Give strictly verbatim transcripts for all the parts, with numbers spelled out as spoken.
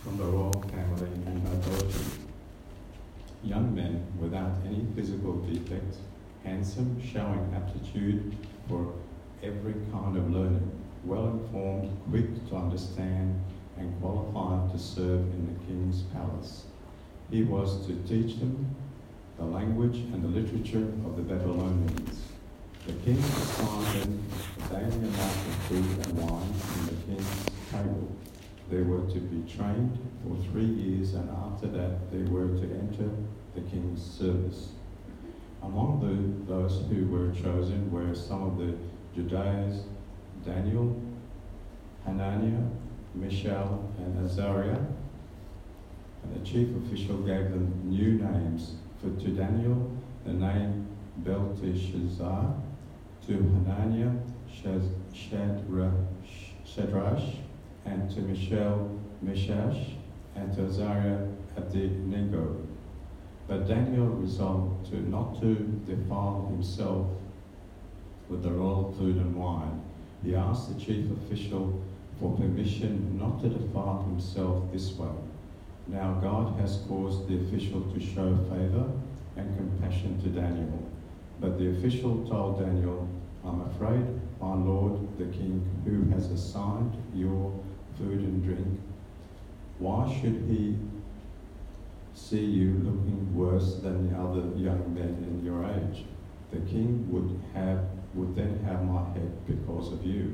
from the royal family and nobility. Young men without any physical defect, handsome, showing aptitude for every kind of learning, well-informed, quick to understand, and qualified to serve in the king's palace. He was to teach them the language and the literature of the Babylonians. The king assigned them a daily amount of food and wine from the king's table. They were to be trained for three years, and after that they were to enter the king's service. Among the, those who were chosen were some of the Judeans, Daniel, Hananiah, Mishael, and Azariah. And the chief official gave them new names. For to Daniel, the name Belteshazzar, to Hananiah, Shadrach, Shadrach, and to Mishael, Meshach, and to Azariah, Abednego. But Daniel resolved to not to defile himself with the royal food and wine. He asked the chief official for permission not to defile himself this way. Now God has caused the official to show favor and compassion to Daniel. But the official told Daniel, I'm afraid, my lord the king, who has assigned your food and drink, why should he see you looking worse than the other young men in your age? The king would have would then have my head because of you.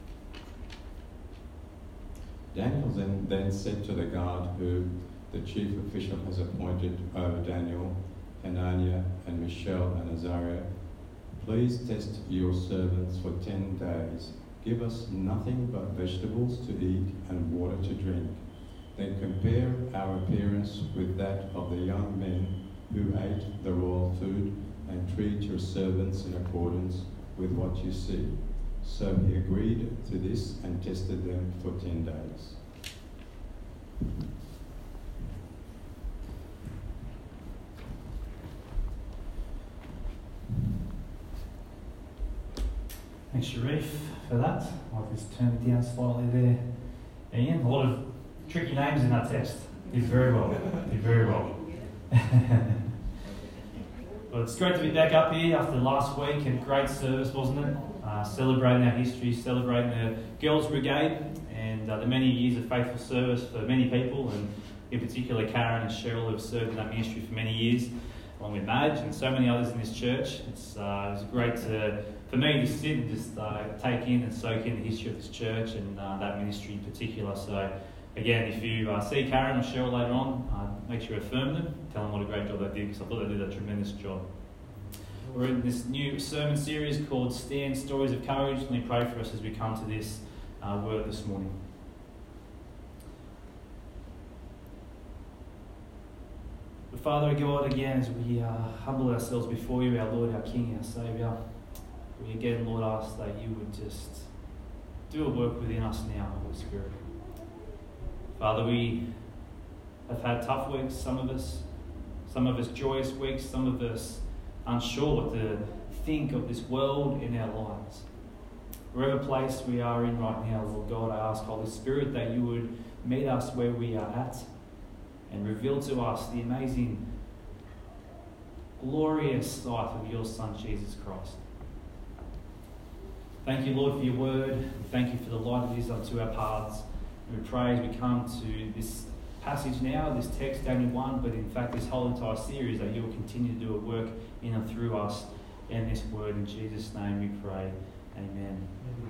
Daniel then, then said to the guard who the chief official has appointed over Daniel, Hananiah and Mishael and Azariah, please test your servants for ten days. Give us nothing but vegetables to eat and water to drink. Then compare our appearance with that of the young men who ate the royal food, and treat your servants in accordance with what you see. So he agreed to this and tested them for ten days. Thanks, Sharif, for that. I'll just turn it down slightly there. Ian, a lot of tricky names in that text. Did very well. Did very well. Well, it's great to be back up here after last week. A great service, wasn't it? Uh, celebrating our history, celebrating the Girls' Brigade, and uh, the many years of faithful service for many people, and in particular Karen and Cheryl, who have served in that ministry for many years, along with Madge and so many others in this church. It's uh, it was great to, for me to sit and just uh, take in and soak in the history of this church and uh, that ministry in particular. So again, if you uh, see Karen or Cheryl later on, uh, make sure you affirm them, tell them what a great job they did, because I thought they did a tremendous job. We're in this new sermon series called Stand Stories of Courage. Let me pray for us as we come to this uh, word this morning. But Father God, again, as we uh, humble ourselves before you, our Lord, our King, our Saviour, we again, Lord, ask that you would just do a work within us now, Holy Spirit. Father, we have had tough weeks, some of us, some of us joyous weeks, some of us unsure what to think of this world in our lives. Wherever place we are in right now, Lord God, I ask, Holy Spirit, that you would meet us where we are at and reveal to us the amazing, glorious sight of your Son, Jesus Christ. Thank you, Lord, for your word. Thank you for the light it is unto our paths. We pray as we come to this passage now, this text, Daniel one, but in fact this whole entire series, that you will continue to do a work in and through us in this word. In Jesus' name we pray. Amen.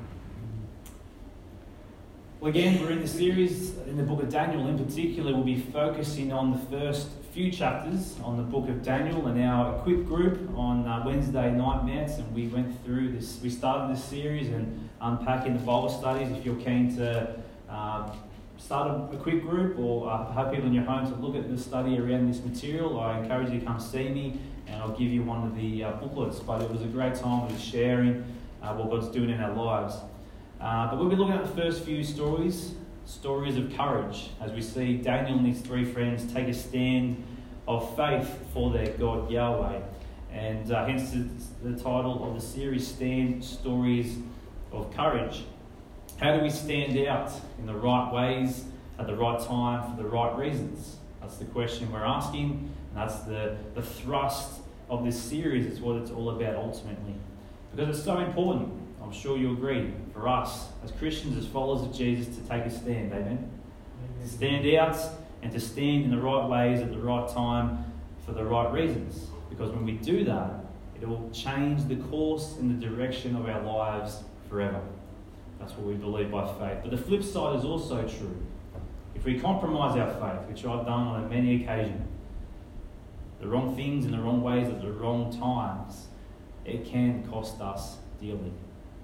Well, again, we're in the series in the book of Daniel. In particular, we'll be focusing on the first few chapters on the book of Daniel, and our equip group on uh, Wednesday night met, and we went through this. We started this series and unpacking the Bible studies. If you're keen to uh, start a, a quick group or uh, have people in your home to look at the study around this material, I encourage you to come see me, and I'll give you one of the uh, booklets. But it was a great time of sharing uh, what God's doing in our lives. Uh, but we'll be looking at the first few stories, stories of courage, as we see Daniel and his three friends take a stand of faith for their God Yahweh. And uh, hence the, the title of the series, Stand Stories of Courage. How do we stand out in the right ways at the right time for the right reasons? That's the question we're asking, and that's the, the thrust of this series. It's what it's all about ultimately. Because it's so important, I'm sure you agree, for us as Christians, as followers of Jesus, to take a stand, amen? Amen. To stand out and to stand in the right ways at the right time for the right reasons. Because when we do that, it will change the course and the direction of our lives forever. That's what we believe by faith. But the flip side is also true. If we compromise our faith, which I've done on many occasions, the wrong things in the wrong ways at the wrong times, it can cost us dearly.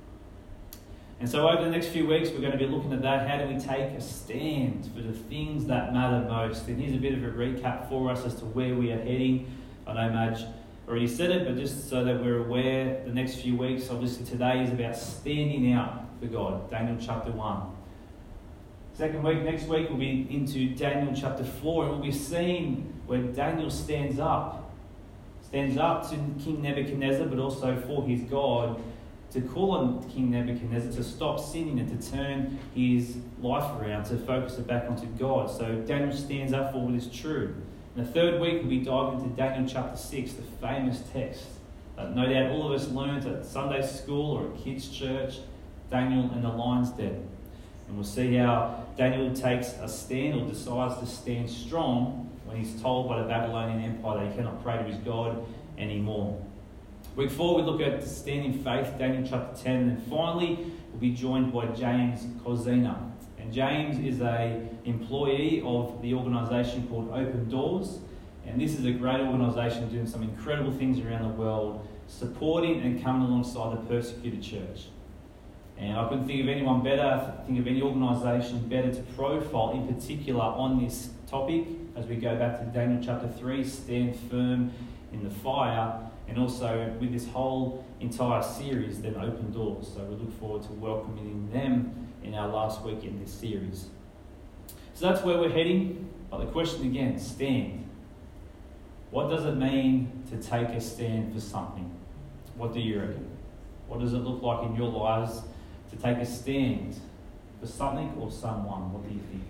And so over the next few weeks, we're going to be looking at that. How do we take a stand for the things that matter most? And here's a bit of a recap for us as to where we are heading. I know Madge already said it, but just so that we're aware, the next few weeks, obviously today is about standing out for God. Daniel chapter one. Second week, next week, we'll be into Daniel chapter four, and we'll be seeing where Daniel stands up. Stands up to King Nebuchadnezzar, but also for his God, to call on King Nebuchadnezzar to stop sinning and to turn his life around, to focus it back onto God. So Daniel stands up for what is true. In the third week, we'll be diving into Daniel chapter six, the famous text that no doubt all of us learned at Sunday school or at kids' church, Daniel and the lion's den. And we'll see how Daniel takes a stand or decides to stand strong when he's told by the Babylonian Empire that he cannot pray to his God anymore. Week four, we look at Stand in Faith, Daniel chapter ten. And then finally, we'll be joined by James Kozina. And James is an employee of the organisation called Open Doors. And this is a great organisation doing some incredible things around the world, supporting and coming alongside the persecuted church. And I couldn't think of anyone better, think of any organisation better to profile in particular on this topic as we go back to Daniel chapter three, stand firm in the fire, and also with this whole entire series, then Open Doors. So we look forward to welcoming them in our last week in this series. So that's where we're heading. But the question again, stand. What does it mean to take a stand for something? What do you reckon? What does it look like in your lives to take a stand for something or someone? What do you think?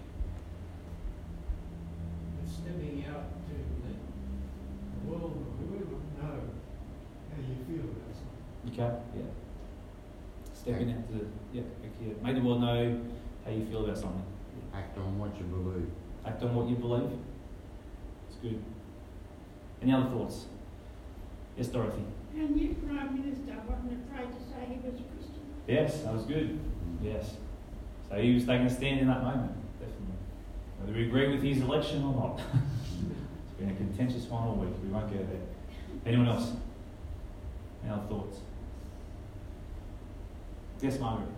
It's stepping out to let the world or whoever know how you feel about something. Okay, yeah. Stepping out to, yeah, okay. Make the world know how you feel about something. Act on what you believe. Act on what you believe. It's good. Any other thoughts? Yes, Dorothy. Our new Prime Minister wasn't afraid to say he was a Christian. Yes, that was good. Yes. So he was taking a stand in that moment, definitely. Whether we agree with his election or not. It's been a contentious one all week. We won't go there. Anyone else? Any other thoughts? Yes, Margaret.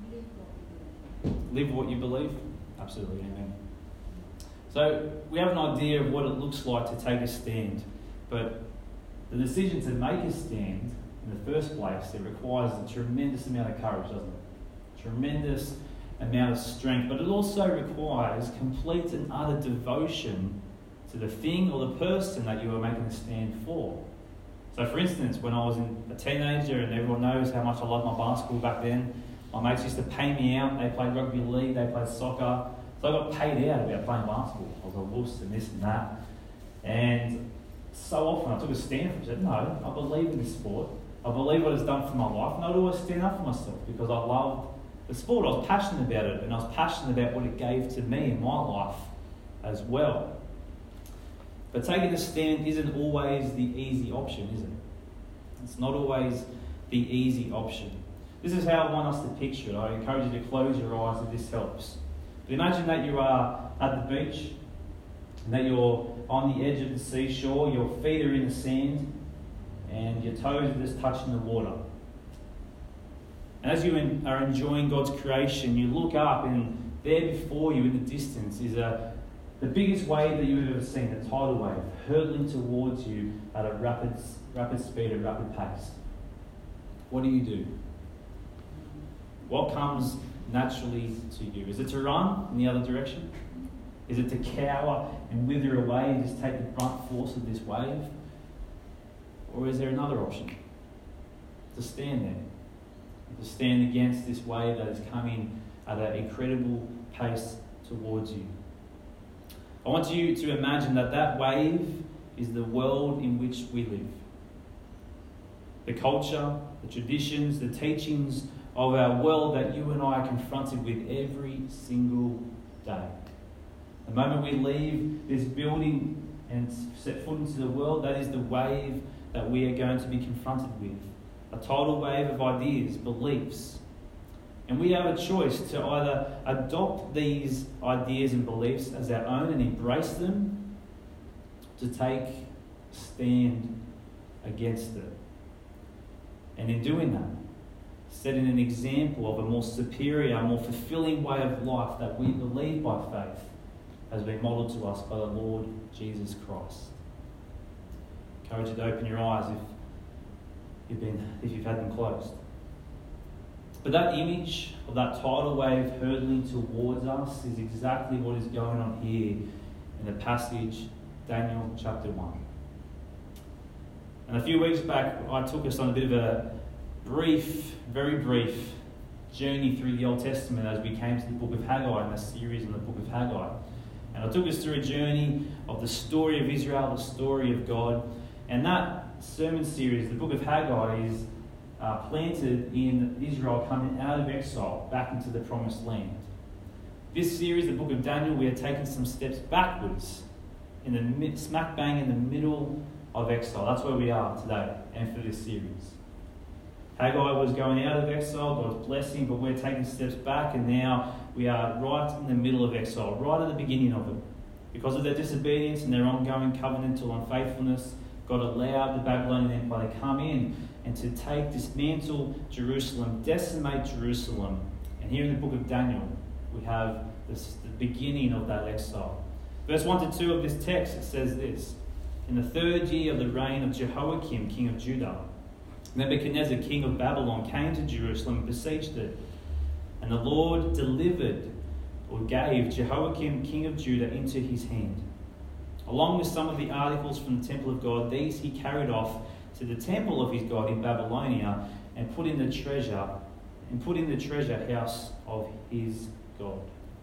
Live what you believe. Absolutely, amen. So we have an idea of what it looks like to take a stand, but the decision to make a stand in the first place, it requires a tremendous amount of courage, doesn't it? Tremendous amount of strength, but it also requires complete and utter devotion to the thing or the person that you are making a stand for. So for instance, when I was in a teenager, and everyone knows how much I loved my basketball back then, my mates used to pay me out. They played rugby league, they played soccer. So I got paid out about playing basketball. I was a wuss and this and that. And so often I took a stand for it. I said, no, I believe in this sport. I believe what it's done for my life. And I'd always stand up for myself because I loved the sport. I was passionate about it. And I was passionate about what it gave to me in my life as well. But taking a stand isn't always the easy option, is it? It's not always the easy option. This is how I want us to picture it. I encourage you to close your eyes if this helps. But imagine that you are at the beach and that you're on the edge of the seashore, your feet are in the sand and your toes are just touching the water. And as you are enjoying God's creation, you look up and there before you in the distance is a, the biggest wave that you've ever seen, a tidal wave, hurtling towards you at a rapid, rapid speed, a rapid pace. What do you do? What comes naturally to you? Is it to run in the other direction? Is it to cower and wither away and just take the brunt force of this wave? Or is there another option? To stand there. To stand against this wave that is coming at an incredible pace towards you. I want you to imagine that that wave is the world in which we live. The culture, the traditions, the teachings of our world that you and I are confronted with every single day. The moment we leave this building and set foot into the world, that is the wave that we are going to be confronted with. A tidal wave of ideas, beliefs. And we have a choice to either adopt these ideas and beliefs as our own and embrace them, to take a stand against it. And in doing that, setting an example of a more superior, more fulfilling way of life that we believe by faith has been modelled to us by the Lord Jesus Christ. I encourage you to open your eyes if you've been, if you've had them closed. But that image of that tidal wave hurtling towards us is exactly what is going on here in the passage, Daniel chapter one. And a few weeks back, I took us on a bit of a brief, very brief journey through the Old Testament as we came to the book of Haggai in this series on the book of Haggai. And I took us through a journey of the story of Israel, the story of God. And that sermon series, the book of Haggai, is uh, planted in Israel coming out of exile back into the promised land. This series, the book of Daniel, we are taking some steps backwards in the mid, smack bang in the middle of exile. That's where we are today and for this series. Haggai was going out of exile, God's blessing, but we're taking steps back, and now we are right in the middle of exile, right at the beginning of it. Because of their disobedience and their ongoing covenantal unfaithfulness, God allowed the Babylonian Empire to come in and to take, dismantle Jerusalem, decimate Jerusalem. And here in the book of Daniel, we have this, the beginning of that exile. Verse one to two of this text, it says this: In the third year of the reign of Jehoiakim, king of Judah, Nebuchadnezzar, king of Babylon, came to Jerusalem and besieged it. And the Lord delivered, or gave, Jehoiakim, king of Judah, into his hand. Along with some of the articles from the temple of God, these he carried off to the temple of his God in Babylonia and put in the treasure, and put in the treasure house of his God.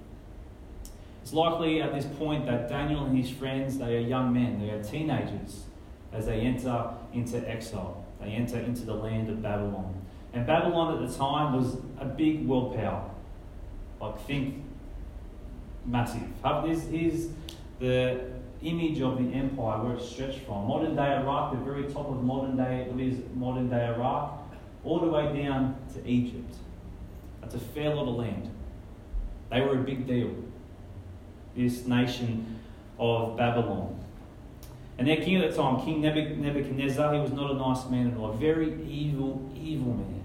It's likely at this point that Daniel and his friends, they are young men, they are teenagers, as they enter into exile. They enter into the land of Babylon. And Babylon at the time was a big world power. Like, think massive. This is the image of the empire where it stretched from. Modern day Iraq, the very top of modern day, what is modern day Iraq, all the way down to Egypt. That's a fair lot of land. They were a big deal, this nation of Babylon. And their king at the time, King Nebuchadnezzar, he was not a nice man at all. A very evil, evil man.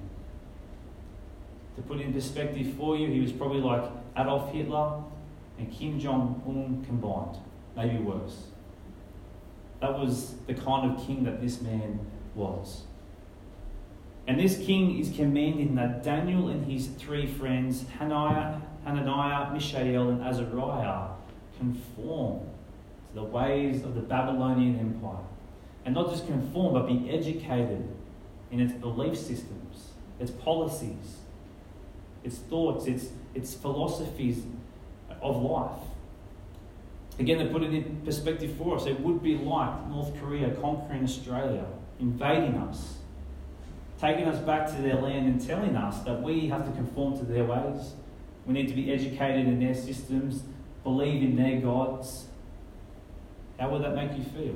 To put it in perspective for you, he was probably like Adolf Hitler and Kim Jong-un combined. Maybe worse. That was the kind of king that this man was. And this king is commanding that Daniel and his three friends, Hananiah, Hananiah, Mishael, and Azariah, conform to the ways of the Babylonian Empire. And not just conform, but be educated in its belief systems, its policies, its thoughts, its, its philosophies of life. Again, to put it in perspective for us, it would be like North Korea conquering Australia, invading us, taking us back to their land and telling us that we have to conform to their ways. We need to be educated in their systems, believe in their gods. How would that make you feel?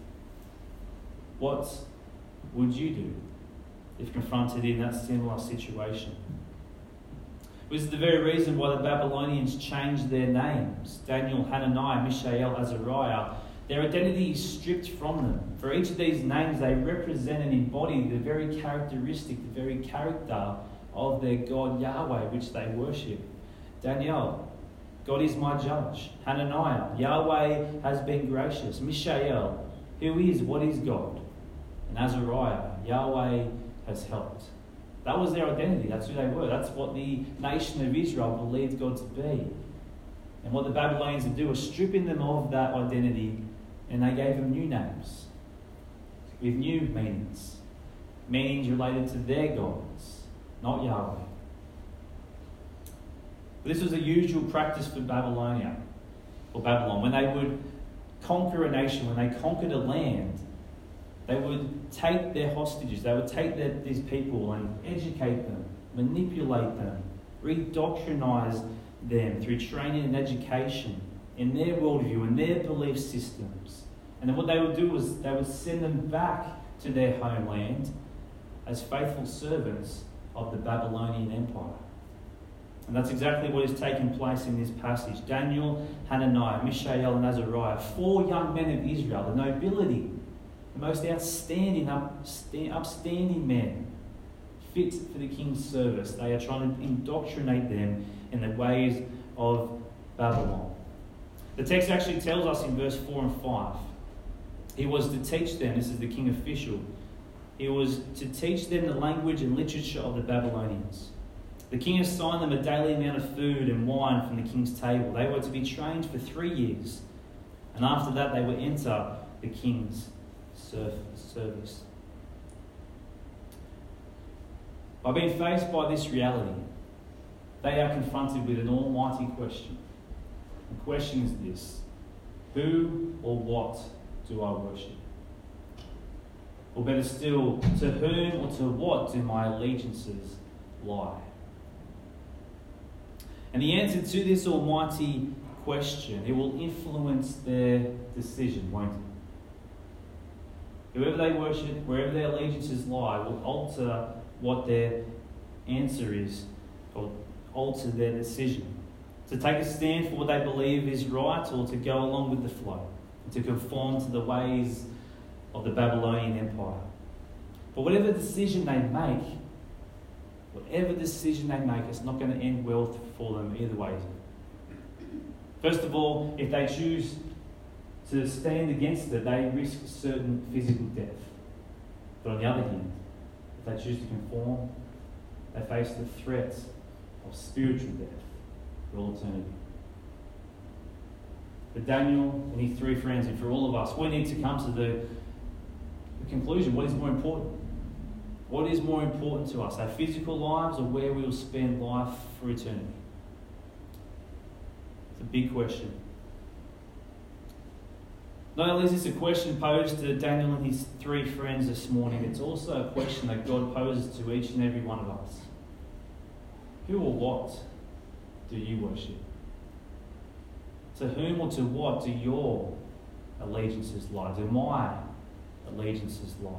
What would you do if confronted in that similar situation? This is the very reason why the Babylonians changed their names. Daniel, Hananiah, Mishael, Azariah. Their identity is stripped from them. For each of these names, they represent and embody the very characteristic, the very character of their God Yahweh, which they worship. Daniel, God is my judge. Hananiah, Yahweh has been gracious. Mishael, who is, what is God? And Azariah, Yahweh has helped. That was their identity. That's who they were. That's what the nation of Israel believed God to be. And what the Babylonians would do was stripping them of that identity, and they gave them new names with new meanings. Meanings related to their gods, not Yahweh. But this was a usual practice for Babylonia. or Babylon, when they would conquer a nation, when they conquered a land, they would take their hostages, they would take their, these people and educate them, manipulate them, redoctrinize them through training and education in their worldview and their belief systems. And then what they would do was they would send them back to their homeland as faithful servants of the Babylonian Empire. And that's exactly what is taking place in this passage. Daniel, Hananiah, Mishael, and Azariah, four young men of Israel, the nobility, the most outstanding, upstanding men, fit for the king's service. They are trying to indoctrinate them in the ways of Babylon. The text actually tells us in verse four and five, he was to teach them, this is the king official, he was to teach them the language and literature of the Babylonians. The king assigned them a daily amount of food and wine from the king's table. They were to be trained for three years, and after that they would enter the king's service. By being faced by this reality, they are confronted with an almighty question. The question is this: who or what do I worship? Or better still, to whom or to what do my allegiances lie? And the answer to this almighty question, it will influence their decision, won't it? Whoever they worship, wherever their allegiances lie, will alter what their answer is, or alter their decision. To take a stand for what they believe is right, or to go along with the flow, to conform to the ways of the Babylonian Empire. But whatever decision they make, whatever decision they make, it's not going to end well for them either way. First of all, if they choose to stand against it, they risk certain physical death. But on the other hand, if they choose to conform, they face the threat of spiritual death for all eternity. For Daniel and his three friends, and for all of us, we need to come to the, the conclusion: what is more important? What is more important to us, our physical lives or where we will spend life for eternity? It's a big question. Not only is this a question posed to Daniel and his three friends this morning, it's also a question that God poses to each and every one of us. Who or what do you worship? To whom or to what do your allegiances lie? Do my allegiances lie?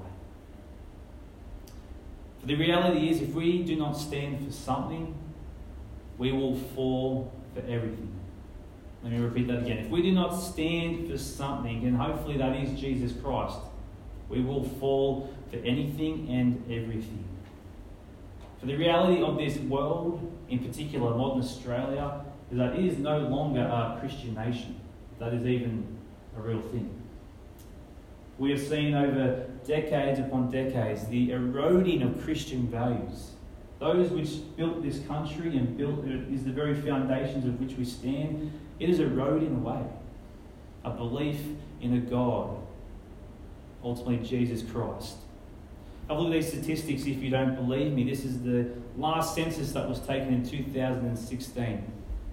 For the reality is, if we do not stand for something, we will fall for everything. Let me repeat that again. If we do not stand for something, and hopefully that is Jesus Christ, we will fall for anything and everything. For the reality of this world, in particular modern Australia, is that it is no longer a Christian nation. That is even a real thing. We have seen over decades upon decades the eroding of Christian values. Those which built this country and built is the very foundations of which we stand. It is eroding away. A belief in a God, ultimately Jesus Christ. Have a look at these statistics if you don't believe me. This is the last census that was taken in two thousand sixteen.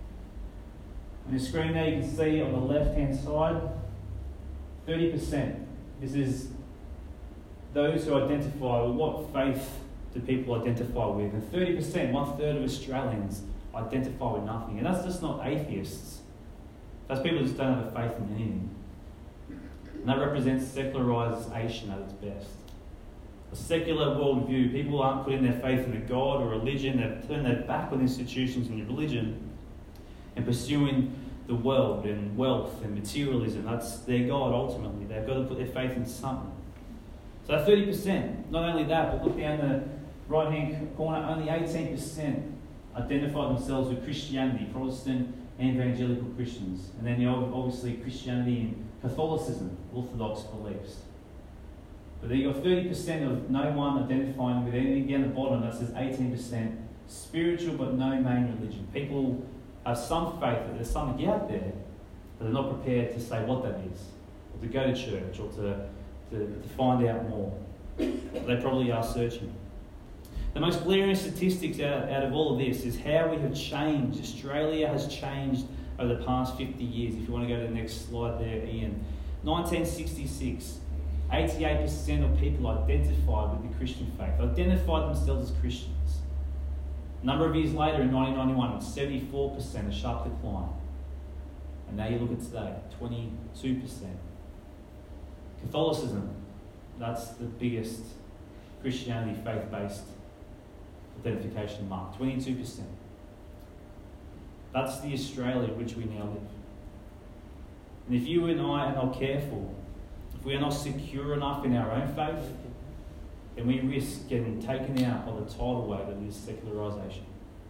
On the screen there you can see on the left-hand side, thirty percent. This is those who identify with what faith do people identify with. And thirty percent, one-third of Australians identify with nothing. And that's just not atheists. That's people who just don't have a faith in anything. And that represents secularisation at its best. A secular worldview. People aren't putting their faith in a God or religion. They've turned their back on institutions and religion and pursuing the world and wealth and materialism. That's their God ultimately. They've got to put their faith in something. So that thirty percent, not only that, but look down the right-hand corner, only eighteen percent identify themselves with Christianity, Protestant and evangelical Christians. And then you know, obviously Christianity and Catholicism, Orthodox beliefs. But then you've got thirty percent of no one identifying with anything down the bottom. That says eighteen percent spiritual but no main religion. People have some faith that there's something out there, but they're not prepared to say what that is, or to go to church, or to, to, to find out more. They probably are searching. The most glaring statistics out, out of all of this is how we have changed. Australia has changed over the past fifty years. If you want to go to the next slide there, Ian. nineteen sixty-six, eighty-eight percent of people identified with the Christian faith, identified themselves as Christians. A number of years later, in nineteen ninety-one, seventy-four percent, a sharp decline. And now you look at today, twenty-two percent. Catholicism, that's the biggest Christianity faith-based identification mark, twenty-two percent. That's the Australia in which we now live. And if you and I are not careful, if we are not secure enough in our own faith, then we risk getting taken out by the tidal wave that is secularisation.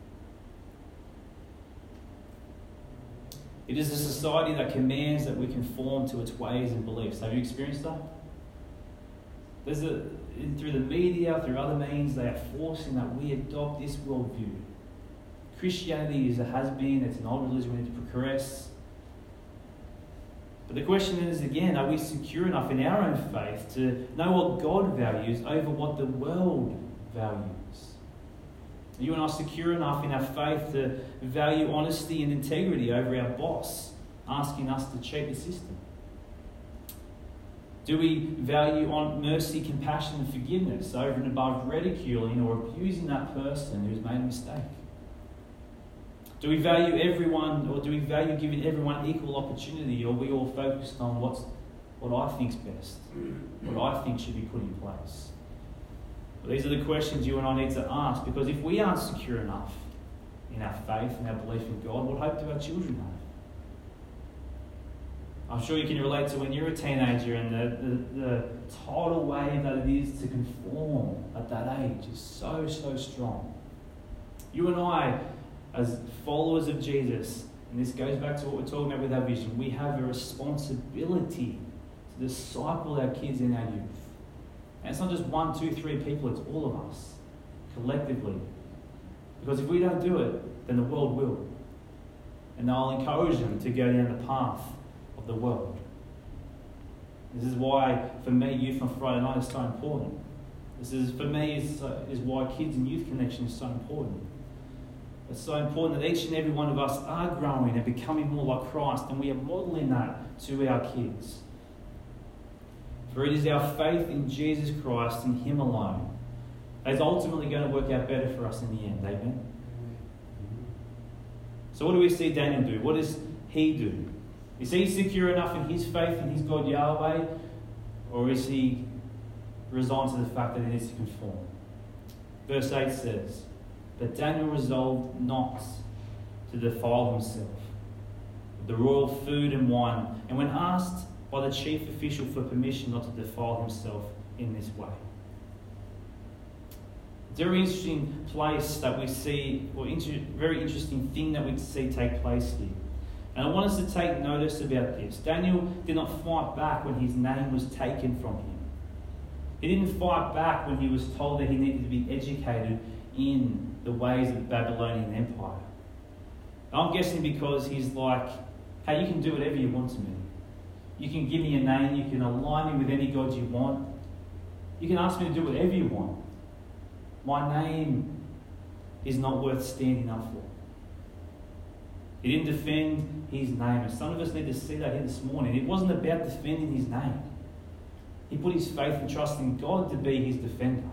It is a society that commands that we conform to its ways and beliefs. Have you experienced that? There's a, through the media, through other means, they are forcing that we adopt this worldview. Christianity is a has-been, it's an old religion we need to progress. But the question is again, are we secure enough in our own faith to know what God values over what the world values? Are you and I secure enough in our faith to value honesty and integrity over our boss asking us to check the system? Do we value on mercy, compassion and forgiveness over and above ridiculing or abusing that person who's made a mistake? Do we value everyone, or do we value giving everyone equal opportunity, or are we all focused on what's what I think's best, what I think should be put in place? Well, these are the questions you and I need to ask, because if we aren't secure enough in our faith and our belief in God, what hope do our children have? I'm sure you can relate to when you're a teenager and the, the, the tidal wave that it is to conform at that age is so, so strong. You and I, as followers of Jesus, and this goes back to what we're talking about with our vision, we have a responsibility to disciple our kids in our youth. And it's not just one, two, three people, it's all of us, collectively. Because if we don't do it, then the world will. And they'll encourage them to go down the path of the world. This is why, for me, Youth on Friday night is so important. This is, for me, is, uh, is why Kids and Youth Connection is so important. It's so important that each and every one of us are growing and becoming more like Christ, and we are modelling that to our kids. For it is our faith in Jesus Christ and Him alone that is ultimately going to work out better for us in the end. Amen? So what do we see Daniel do? What does he do? Is he secure enough in his faith in his God Yahweh, or is he resigned to the fact that he needs to conform? Verse eight says, "But Daniel resolved not to defile himself with the royal food and wine, and when asked by the chief official for permission not to defile himself in this way." It's a very interesting place that we see, or inter- very interesting thing that we see take place here. And I want us to take notice about this. Daniel did not fight back when his name was taken from him. He didn't fight back when he was told that he needed to be educated in the ways of the Babylonian Empire. I'm guessing because he's like, hey, you can do whatever you want to me. You can give me a name, you can align me with any god you want. You can ask me to do whatever you want. My name is not worth standing up for. He didn't defend his name. And some of us need to see that here this morning. It wasn't about defending his name. He put his faith and trust in God to be his defender.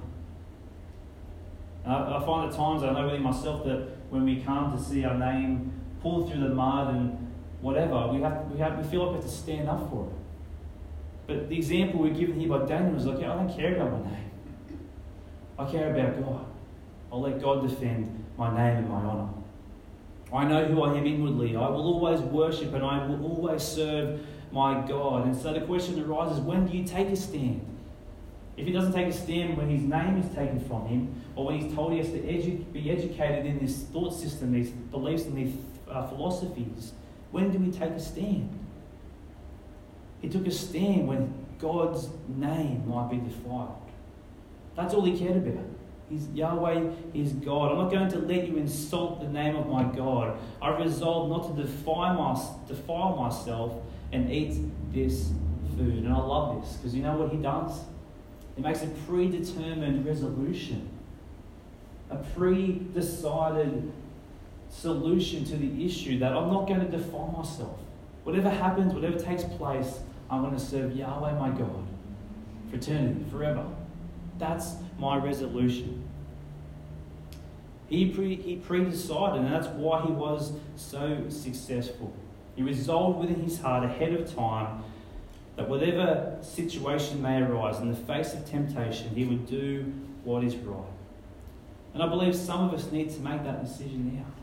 I find at times, I know within myself, that when we come to see our name pulled through the mud and whatever, we have, we have we feel like we have to stand up for it. But the example we're given here by Daniel is like, I don't care about my name. I care about God. I'll let God defend my name and my honour. I know who I am inwardly. I will always worship and I will always serve my God. And so the question arises, when do you take a stand? If he doesn't take a stand when his name is taken from him, or when he's told he has to edu- be educated in this thought system, these beliefs and these uh, philosophies, when do we take a stand? He took a stand when God's name might be defiled. That's all he cared about. He's Yahweh, He's God. I'm not going to let you insult the name of my God. I resolve not to defile, my, defile myself and eat this food. And I love this, because you know what he does? He makes a predetermined resolution. A pre-decided solution to the issue that I'm not going to defile myself. Whatever happens, whatever takes place, I'm going to serve Yahweh my God for eternity, forever. That's my resolution. He, pre, he pre-decided, and that's why he was so successful. He resolved within his heart ahead of time that whatever situation may arise in the face of temptation, he would do what is right. And I believe some of us need to make that decision now.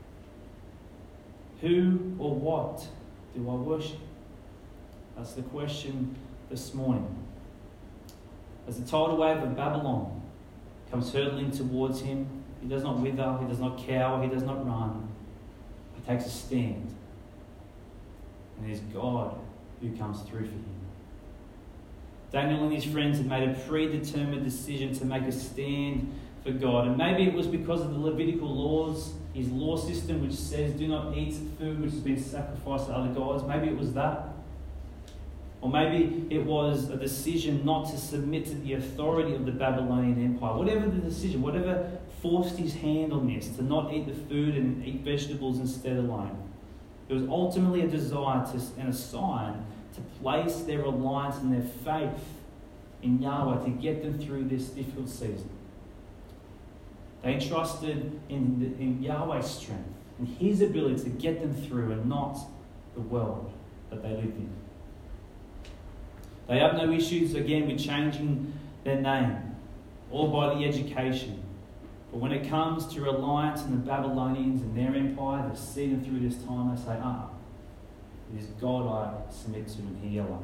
Who or what do I worship? That's the question this morning. As the tidal wave of Babylon comes hurtling towards him, he does not wither, he does not cower, he does not run. He takes a stand. And it is God who comes through for him. Daniel and his friends had made a predetermined decision to make a stand for God. And maybe it was because of the Levitical laws, his law system which says do not eat food which has been sacrificed to other gods. Maybe it was that. Or maybe it was a decision not to submit to the authority of the Babylonian Empire. Whatever the decision, whatever forced his hand on this, to not eat the food and eat vegetables instead alone. It was ultimately a desire to, and a sign to place their reliance and their faith in Yahweh to get them through this difficult season. They trusted in, the, in Yahweh's strength and his ability to get them through and not the world that they lived in. They have no issues, again, with changing their name or by the education. But when it comes to reliance on the Babylonians and their empire, they see them through this time, they say, ah, it is God I submit to and He alone.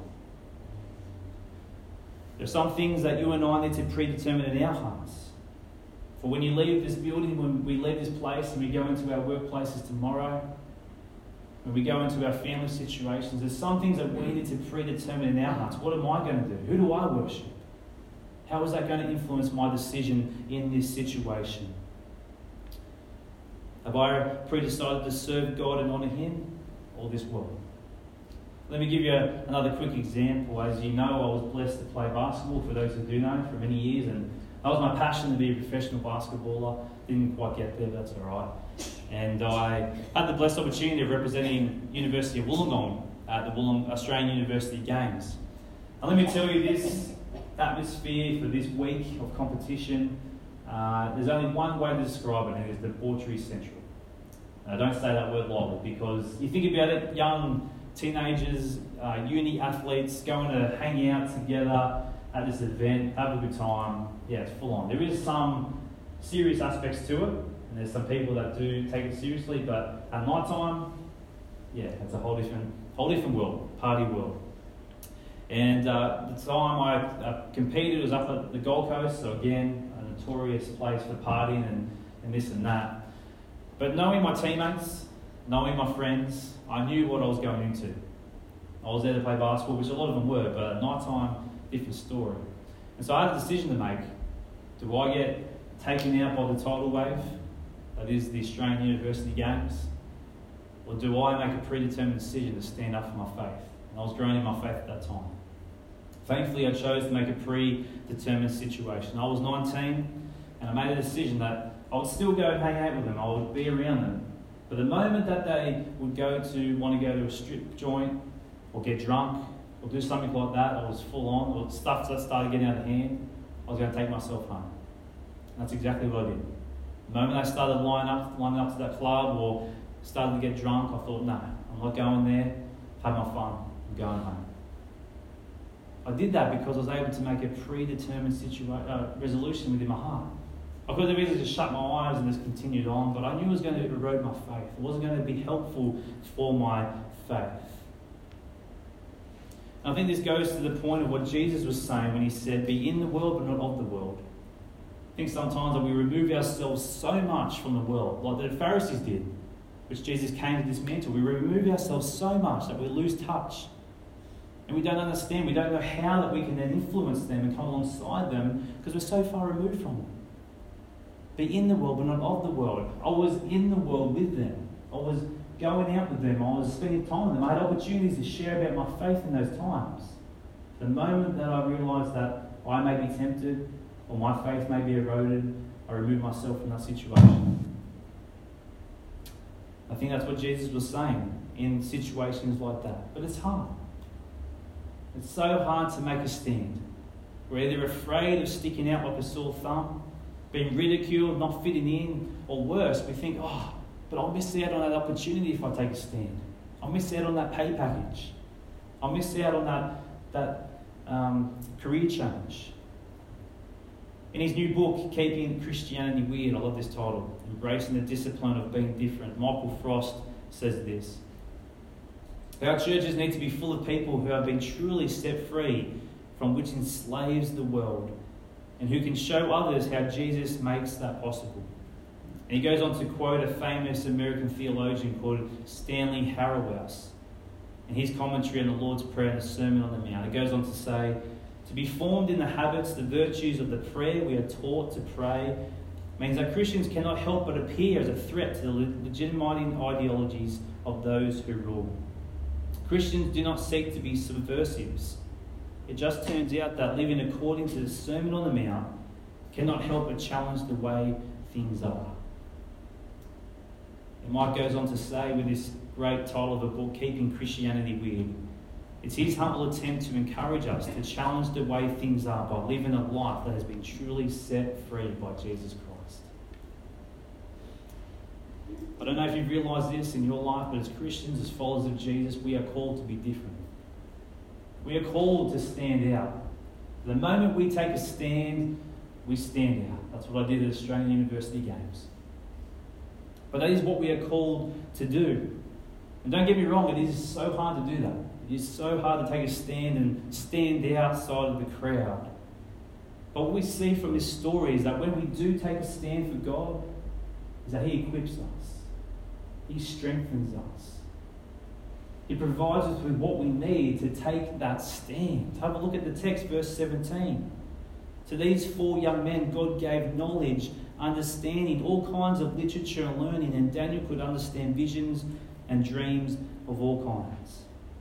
There are some things that you and I need to predetermine in our hearts. For when you leave this building, when we leave this place and we go into our workplaces tomorrow, when we go into our family situations, there's some things that we need to predetermine in our hearts. What am I going to do? Who do I worship? How is that going to influence my decision in this situation? Have I pre-decided to serve God and honour Him or this world? Let me give you a, another quick example. As you know, I was blessed to play basketball, for those who do know, for many years, and that was my passion to be a professional basketballer. Didn't quite get there, but that's all right. And I had the blessed opportunity of representing University of Wollongong at the Wollongong Australian University Games. And let me tell you, this atmosphere for this week of competition, uh, there's only one way to describe it, and it is debauchery central. And I don't say that word lightly, because you think about it, young teenagers, uh, uni athletes going to hang out together at this event, have a good time. Yeah, it's full on. There is some serious aspects to it, and there's some people that do take it seriously, but at night time, yeah, it's a whole different, whole different world, party world. And uh, the time I uh, competed was up at the Gold Coast, so again, a notorious place for partying and, and this and that. But knowing my teammates, knowing my friends, I knew what I was going into. I was there to play basketball, which a lot of them were, but at night time, different story. And so I had a decision to make. Do I get taken out by the tidal wave, that is the Australian University Games, or do I make a predetermined decision to stand up for my faith? And I was growing in my faith at that time. Thankfully, I chose to make a predetermined situation. I was nineteen, and I made a decision that I would still go and hang out with them. I would be around them. But the moment that they would go to want to go to a strip joint or get drunk or do something like that, I was full on, or stuff that started getting out of hand, I was going to take myself home. And that's exactly what I did. The moment I started lining up, lining up to that club or started to get drunk, I thought, no, I'm not going there. Have my fun. I'm going home. I did that because I was able to make a predetermined situa- uh, resolution within my heart. I could have easily just shut my eyes and just continued on, but I knew it was going to erode my faith. It wasn't going to be helpful for my faith. And I think this goes to the point of what Jesus was saying when He said, be in the world but not of the world. I think sometimes that we remove ourselves so much from the world, like the Pharisees did, which Jesus came to dismantle. We remove ourselves so much that we lose touch. And we don't understand, we don't know how that we can then influence them and come alongside them because we're so far removed from them. Be in the world, but not of the world. I was in the world with them. I was going out with them. I was spending time with them. I had opportunities to share about my faith in those times. The moment that I realised that I may be tempted or my faith may be eroded, I remove myself from that situation. I think that's what Jesus was saying in situations like that. But it's hard. It's so hard to make a stand. We're either afraid of sticking out like a sore thumb, being ridiculed, not fitting in, or worse, we think, oh, but I'll miss out on that opportunity if I take a stand. I'll miss out on that pay package. I'll miss out on that, that um, career change. In his new book, Keeping Christianity Weird, I love this title, Embracing the Discipline of Being Different, Michael Frost says this: our churches need to be full of people who have been truly set free from which enslaves the world, and who can show others how Jesus makes that possible. And he goes on to quote a famous American theologian called Stanley Hauerwas, and his commentary on the Lord's Prayer and the Sermon on the Mount. It goes on to say, to be formed in the habits, the virtues of the prayer we are taught to pray means that Christians cannot help but appear as a threat to the legitimizing ideologies of those who rule. Christians do not seek to be subversives. It just turns out that living according to the Sermon on the Mount cannot help but challenge the way things are. And Mike goes on to say, with this great title of a book, Keeping Christianity Weird, it's his humble attempt to encourage us to challenge the way things are by living a life that has been truly set free by Jesus Christ. I don't know if you've realised this in your life, but as Christians, as followers of Jesus, we are called to be different. We are called to stand out. The moment we take a stand, we stand out. That's what I did at Australian University Games. But that is what we are called to do. And don't get me wrong, it is so hard to do that. It is so hard to take a stand and stand outside of the crowd. But what we see from this story is that when we do take a stand for God, is that He equips us. He strengthens us. He provides us with what we need to take that stand. Have a look at the text, verse seventeen. To these four young men, God gave knowledge, understanding, all kinds of literature and learning, and Daniel could understand visions and dreams of all kinds.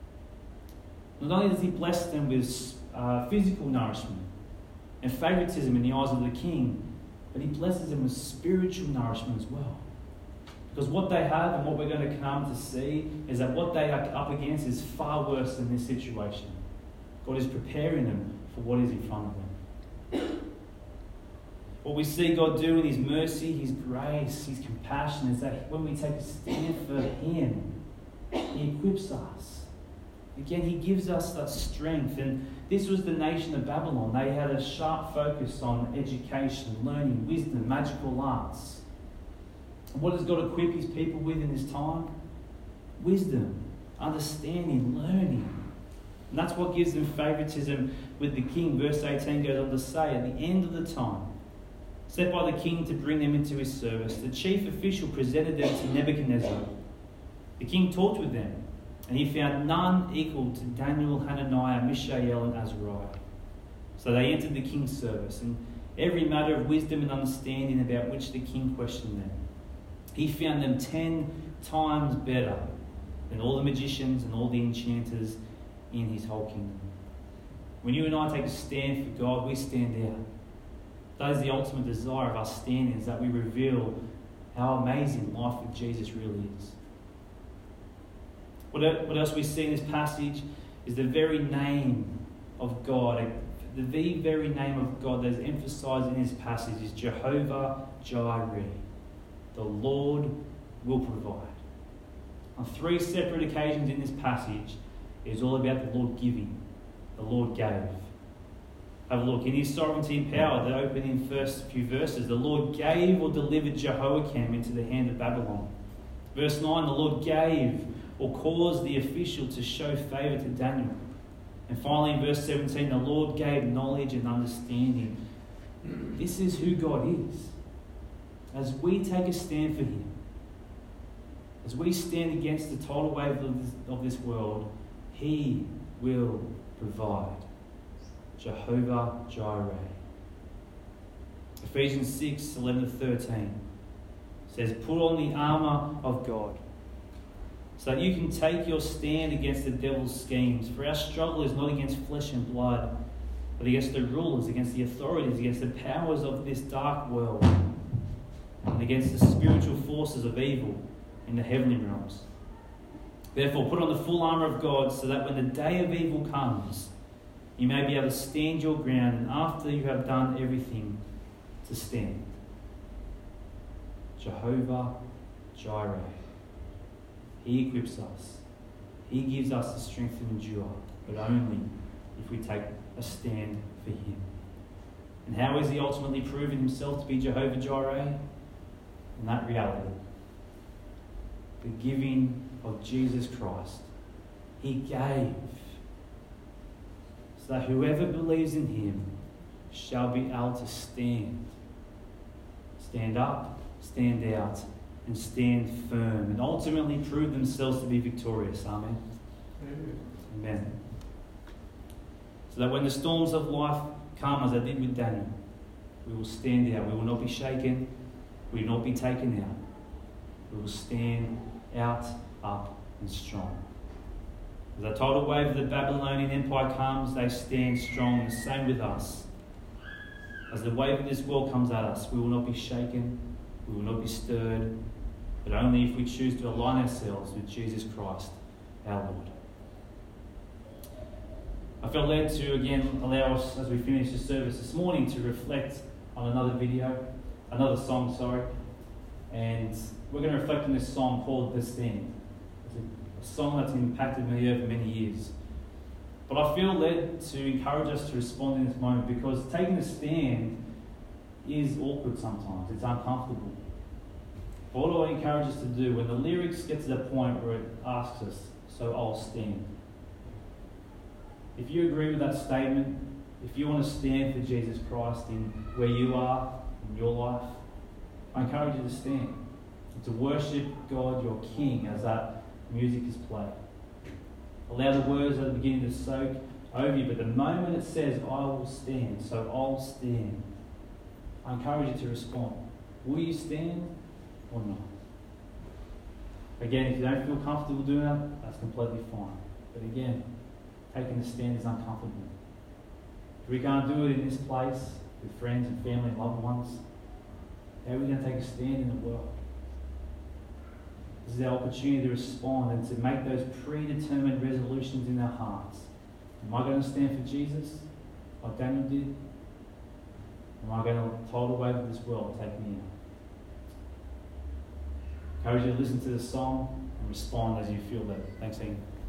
Not only does he bless them with uh, physical nourishment and favoritism in the eyes of the king, but he blesses them with spiritual nourishment as well. Because what they have and what we're going to come to see is that what they are up against is far worse than this situation. God is preparing them for what is in front of them. What we see God do in His mercy, His grace, His compassion is that when we take a stand for Him, He equips us. Again, He gives us that strength. And this was the nation of Babylon. They had a sharp focus on education, learning, wisdom, magical arts. And what does God equip His people with in this time? Wisdom, understanding, learning. And that's what gives them favoritism with the king. Verse eighteen goes on to say, at the end of the time, set by the king to bring them into his service, the chief official presented them to Nebuchadnezzar. The king talked with them, and he found none equal to Daniel, Hananiah, Mishael, and Azariah. So they entered the king's service, and every matter of wisdom and understanding about which the king questioned them, he found them ten times better than all the magicians and all the enchanters in his whole kingdom. When you and I take a stand for God, we stand out. That is the ultimate desire of us standing, is that we reveal how amazing life with Jesus really is. What else we see in this passage is the very name of God. The very name of God that is emphasized in this passage is Jehovah Jireh. The Lord will provide. On three separate occasions in this passage, it is all about the Lord giving. The Lord gave. Have a look. In His sovereignty and power, the opening first few verses, the Lord gave or delivered Jehoiakim into the hand of Babylon. Verse nine, the Lord gave or caused the official to show favour to Daniel. And finally in verse seventeen, the Lord gave knowledge and understanding. This is who God is. As we take a stand for Him, as we stand against the tidal wave of this, of this world, He will provide. Jehovah Jireh. Ephesians six, eleven to thirteen says, put on the armour of God, so that you can take your stand against the devil's schemes. For our struggle is not against flesh and blood, but against the rulers, against the authorities, against the powers of this dark world, and against the spiritual forces of evil in the heavenly realms. Therefore, put on the full armour of God, so that when the day of evil comes, you may be able to stand your ground, and after you have done everything, to stand. Jehovah Jireh. He equips us. He gives us the strength to endure, but only if we take a stand for Him. And how is He ultimately proven Himself to be Jehovah Jireh? In that reality, the giving of Jesus Christ. He gave, so that whoever believes in Him shall be able to stand. Stand up, stand out, and stand firm, and ultimately prove themselves to be victorious. Amen. Amen. Amen. So that when the storms of life come, as they did with Daniel, we will stand out. We will not be shaken. We will not be taken out. We will stand out, up, and strong. As the tidal wave of the Babylonian Empire comes, they stand strong. The same with us. As the wave of this world comes at us, we will not be shaken. We will not be stirred, but only if we choose to align ourselves with Jesus Christ, our Lord. I felt led to again allow us, as we finish the service this morning, to reflect on another video, another song, sorry. And we're going to reflect on this song called The Stand. It's a song that's impacted me over many years. But I feel led to encourage us to respond in this moment, because taking a stand is awkward sometimes. It's uncomfortable. But what do I encourage us to do when the lyrics get to the point where it asks us, so I'll stand? If you agree with that statement, if you want to stand for Jesus Christ in where you are, in your life, I encourage you to stand. To worship God, your King, as that music is played. Allow the words at the beginning to soak over you, but the moment it says, I will stand, so I'll stand, I encourage you to respond. Will you stand or not? Again, if you don't feel comfortable doing that, that's completely fine. But again, taking a stand is uncomfortable. If we can't do it in this place with friends and family and loved ones, how are we going to take a stand in the world? This is our opportunity to respond and to make those predetermined resolutions in our hearts. Am I going to stand for Jesus like Daniel did? Am I going to tidal wave of this world take me out? I encourage you to listen to the song and respond as you feel that. Thanks, Ian.